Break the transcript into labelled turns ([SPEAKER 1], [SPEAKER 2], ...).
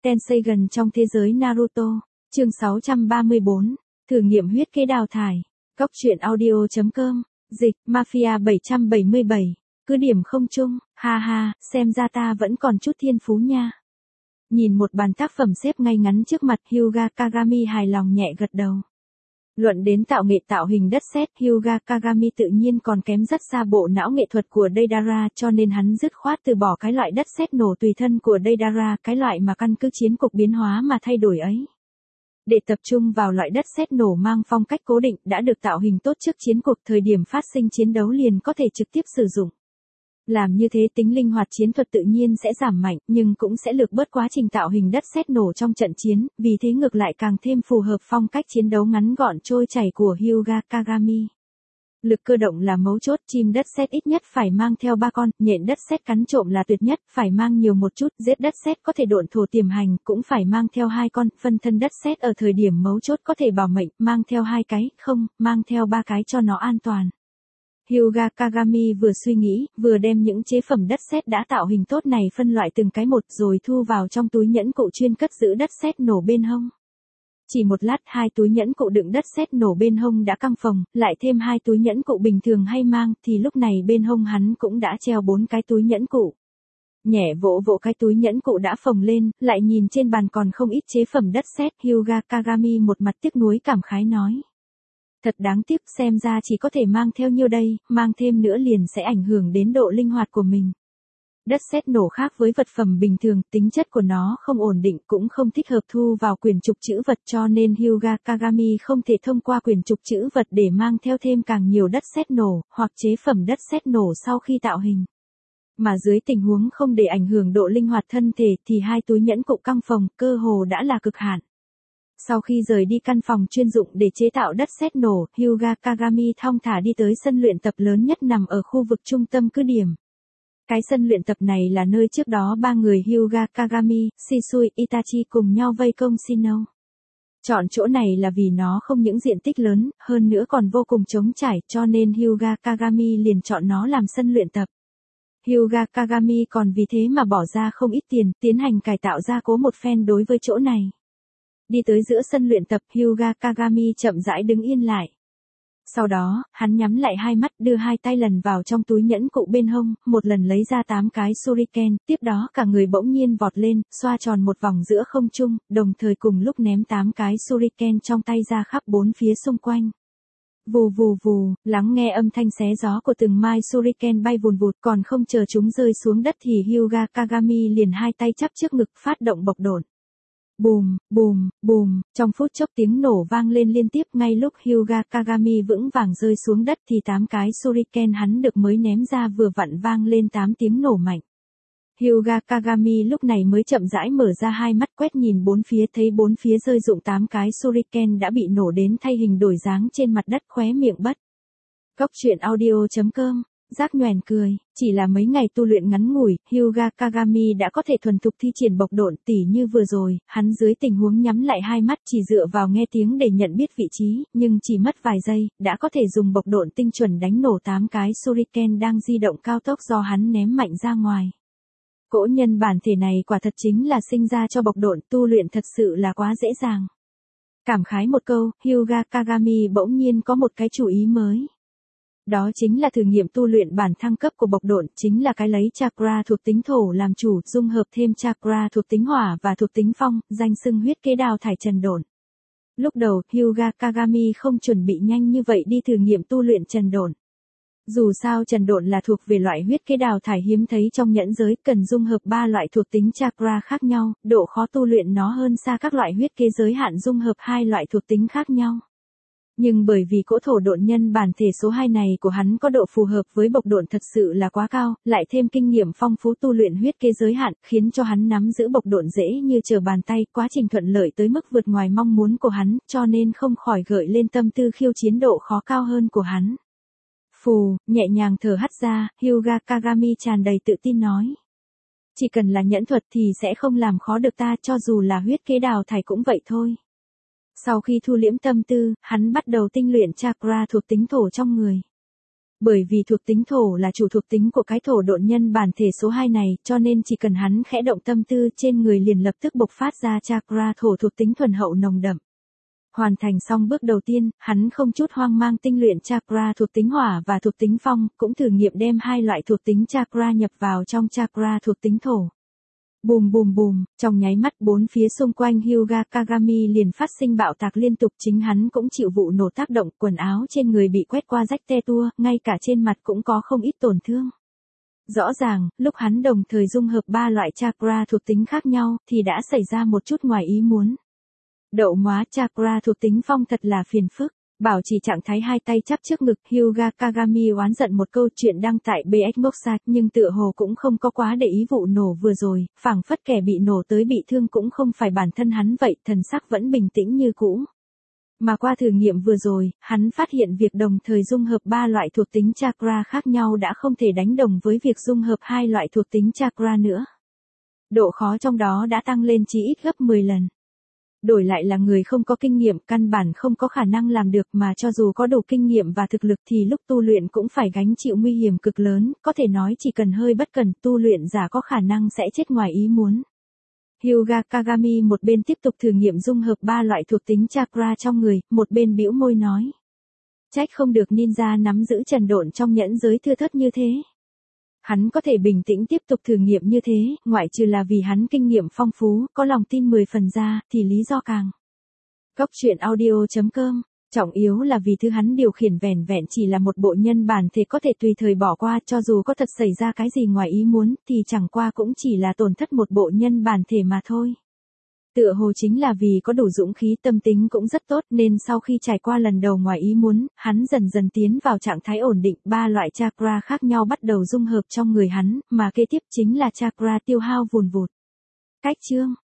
[SPEAKER 1] Tenseigan trong thế giới Naruto, chương 634, thử nghiệm huyết kế đào thải. Góc truyện audio.com, dịch, Mafia 777, cứ điểm không chung, ha ha, xem ra ta vẫn còn chút thiên phú nha. Nhìn một bàn tác phẩm xếp ngay ngắn trước mặt, Hyuga Kagami hài lòng nhẹ gật đầu. Luận đến tạo nghệ tạo hình đất sét, Hyuga Kagami tự nhiên còn kém rất xa bộ não nghệ thuật của Deidara, cho nên hắn dứt khoát từ bỏ cái loại đất sét nổ tùy thân của Deidara, cái loại mà căn cứ chiến cục biến hóa mà thay đổi ấy. Để tập trung vào loại đất sét nổ mang phong cách cố định đã được tạo hình tốt trước chiến cuộc, thời điểm phát sinh chiến đấu liền có thể trực tiếp sử dụng. Làm như thế tính linh hoạt chiến thuật tự nhiên sẽ giảm mạnh, nhưng cũng sẽ lược bớt quá trình tạo hình đất sét nổ trong trận chiến, vì thế ngược lại càng thêm phù hợp phong cách chiến đấu ngắn gọn trôi chảy của Hyuga Kagami. Lực cơ động là mấu chốt, chim đất sét ít nhất phải mang theo 3 con, nhện đất sét cắn trộm là tuyệt nhất, phải mang nhiều một chút, giết đất sét có thể độn thổ tiềm hành, cũng phải mang theo 2 con, phân thân đất sét ở thời điểm mấu chốt có thể bảo mệnh, mang theo 2 cái, không, mang theo 3 cái cho nó an toàn. Hyuga Kagami vừa suy nghĩ, vừa đem những chế phẩm đất sét đã tạo hình tốt này phân loại từng cái một rồi thu vào trong túi nhẫn cụ chuyên cất giữ đất sét nổ bên hông. Chỉ một lát 2 túi nhẫn cụ đựng đất sét nổ bên hông đã căng phồng, lại thêm 2 túi nhẫn cụ bình thường hay mang thì lúc này bên hông hắn cũng đã treo 4 cái túi nhẫn cụ. Nhẹ vỗ vỗ cái túi nhẫn cụ đã phồng lên, lại nhìn trên bàn còn không ít chế phẩm đất sét, Hyuga Kagami một mặt tiếc nuối cảm khái nói. Thật đáng tiếc, xem ra chỉ có thể mang theo nhiêu đây, mang thêm nữa liền sẽ ảnh hưởng đến độ linh hoạt của mình. Đất sét nổ khác với vật phẩm bình thường, tính chất của nó không ổn định cũng không thích hợp thu vào quyển trục trữ vật, cho nên Hyuga Kagami không thể thông qua quyển trục trữ vật để mang theo thêm càng nhiều đất sét nổ, hoặc chế phẩm đất sét nổ sau khi tạo hình. Mà dưới tình huống không để ảnh hưởng độ linh hoạt thân thể thì 2 túi nhẫn cụ căng phồng cơ hồ đã là cực hạn. Sau khi rời đi căn phòng chuyên dụng để chế tạo đất sét nổ, Hyuga Kagami thong thả đi tới sân luyện tập lớn nhất nằm ở khu vực trung tâm cứ điểm. Cái sân luyện tập này là nơi trước đó 3 người Hyuga Kagami, Shisui, Itachi cùng nhau vây công Shino. Chọn chỗ này là vì nó không những diện tích lớn, hơn nữa còn vô cùng trống trải, cho nên Hyuga Kagami liền chọn nó làm sân luyện tập. Hyuga Kagami còn vì thế mà bỏ ra không ít tiền, tiến hành cải tạo gia cố một phen đối với chỗ này. Đi tới giữa sân luyện tập, Hyuga Kagami chậm rãi đứng yên lại. Sau đó, hắn nhắm lại 2 mắt, đưa 2 tay lần vào trong túi nhẫn cụ bên hông, một lần lấy ra 8 cái shuriken, tiếp đó cả người bỗng nhiên vọt lên, xoa tròn một vòng giữa không trung, đồng thời cùng lúc ném 8 cái shuriken trong tay ra khắp 4 phía xung quanh. Vù vù vù, lắng nghe âm thanh xé gió của từng mai shuriken bay vùn vụt, còn không chờ chúng rơi xuống đất thì Hyuga Kagami liền 2 tay chắp trước ngực phát động bộc độn. Bùm, bùm, bùm, trong phút chốc tiếng nổ vang lên liên tiếp, ngay lúc Hyuga Kagami vững vàng rơi xuống đất thì 8 cái shuriken hắn được mới ném ra vừa vặn vang lên 8 tiếng nổ mạnh. Hyuga Kagami lúc này mới chậm rãi mở ra 2 mắt quét nhìn 4 phía, thấy 4 phía rơi rụng 8 cái shuriken đã bị nổ đến thay hình đổi dáng trên mặt đất, khóe miệng bất. Góc truyện audio.com, Giác nhoẻn cười, chỉ là mấy ngày tu luyện ngắn ngủi, Hyuga Kagami đã có thể thuần thục thi triển bộc độn, tỉ như vừa rồi, hắn dưới tình huống nhắm lại 2 mắt chỉ dựa vào nghe tiếng để nhận biết vị trí, nhưng chỉ mất vài giây, đã có thể dùng bộc độn tinh chuẩn đánh nổ 8 cái shuriken đang di động cao tốc do hắn ném mạnh ra ngoài. Cỗ nhân bản thể này quả thật chính là sinh ra cho bộc độn, tu luyện thật sự là quá dễ dàng. Cảm khái một câu, Hyuga Kagami bỗng nhiên có một cái chủ ý mới. Đó chính là thử nghiệm tu luyện bản thăng cấp của bộc độn, chính là cái lấy chakra thuộc tính thổ làm chủ, dung hợp thêm chakra thuộc tính hỏa và thuộc tính phong, danh xưng huyết kế đào thải trần độn. Lúc đầu, Hyuga Kagami không chuẩn bị nhanh như vậy đi thử nghiệm tu luyện trần độn. Dù sao trần độn là thuộc về loại huyết kế đào thải hiếm thấy trong nhẫn giới, cần dung hợp 3 loại thuộc tính chakra khác nhau, độ khó tu luyện nó hơn xa các loại huyết kế giới hạn dung hợp 2 loại thuộc tính khác nhau. Nhưng bởi vì cỗ thổ độn nhân bản thể số 2 này của hắn có độ phù hợp với bộc độn thật sự là quá cao, lại thêm kinh nghiệm phong phú tu luyện huyết kế giới hạn, khiến cho hắn nắm giữ bộc độn dễ như trở bàn tay, quá trình thuận lợi tới mức vượt ngoài mong muốn của hắn, cho nên không khỏi gợi lên tâm tư khiêu chiến độ khó cao hơn của hắn. Phù, nhẹ nhàng thở hắt ra, Hyuga Kagami tràn đầy tự tin nói. Chỉ cần là nhẫn thuật thì sẽ không làm khó được ta, cho dù là huyết kế đào thải cũng vậy thôi. Sau khi thu liễm tâm tư, hắn bắt đầu tinh luyện chakra thuộc tính thổ trong người. Bởi vì thuộc tính thổ là chủ thuộc tính của cái thổ độn nhân bản thể số 2 này, cho nên chỉ cần hắn khẽ động tâm tư trên người liền lập tức bộc phát ra chakra thổ thuộc tính thuần hậu nồng đậm. Hoàn thành xong bước đầu tiên, hắn không chút hoang mang tinh luyện chakra thuộc tính hỏa và thuộc tính phong, cũng thử nghiệm đem hai loại thuộc tính chakra nhập vào trong chakra thuộc tính thổ. Bùm bùm bùm, trong nháy mắt bốn phía xung quanh Hyuga Kagami liền phát sinh bạo tạc liên tục, chính hắn cũng chịu vụ nổ tác động, quần áo trên người bị quét qua rách te tua, ngay cả trên mặt cũng có không ít tổn thương. Rõ ràng, lúc hắn đồng thời dung hợp ba loại chakra thuộc tính khác nhau, thì đã xảy ra một chút ngoài ý muốn. Đậu móa chakra thuộc tính phong thật là phiền phức. Bảo trì trạng thái hai tay chắp trước ngực, Hyuga Kagami oán giận một câu chuyện đăng tại BX Moxa, nhưng tựa hồ cũng không có quá để ý vụ nổ vừa rồi, phảng phất kẻ bị nổ tới bị thương cũng không phải bản thân hắn vậy, thần sắc vẫn bình tĩnh như cũ. Mà qua thử nghiệm vừa rồi, hắn phát hiện việc đồng thời dung hợp ba loại thuộc tính chakra khác nhau đã không thể đánh đồng với việc dung hợp hai loại thuộc tính chakra nữa. Độ khó trong đó đã tăng lên chí ít gấp 10 lần. Đổi lại là người không có kinh nghiệm, căn bản không có khả năng làm được, mà cho dù có đủ kinh nghiệm và thực lực thì lúc tu luyện cũng phải gánh chịu nguy hiểm cực lớn, có thể nói chỉ cần hơi bất cẩn, tu luyện giả có khả năng sẽ chết ngoài ý muốn. Hyuga Kagami một bên tiếp tục thử nghiệm dung hợp ba loại thuộc tính chakra trong người, một bên bĩu môi nói. Trách không được ninja nắm giữ trần độn trong nhẫn giới thưa thớt như thế. Hắn có thể bình tĩnh tiếp tục thử nghiệm như thế, ngoại trừ là vì hắn kinh nghiệm phong phú, có lòng tin 10 phần ra, thì lý do càng. Góc truyện audio.com, trọng yếu là vì thứ hắn điều khiển vẻn vẹn chỉ là một bộ nhân bản thể có thể tùy thời bỏ qua, cho dù có thật xảy ra cái gì ngoài ý muốn, thì chẳng qua cũng chỉ là tổn thất một bộ nhân bản thể mà thôi. Tựa hồ chính là vì có đủ dũng khí, tâm tính cũng rất tốt, nên sau khi trải qua lần đầu ngoài ý muốn, hắn dần dần tiến vào trạng thái ổn định, ba loại chakra khác nhau bắt đầu dung hợp trong người hắn, mà kế tiếp chính là chakra tiêu hao vùn vụt. Cách chương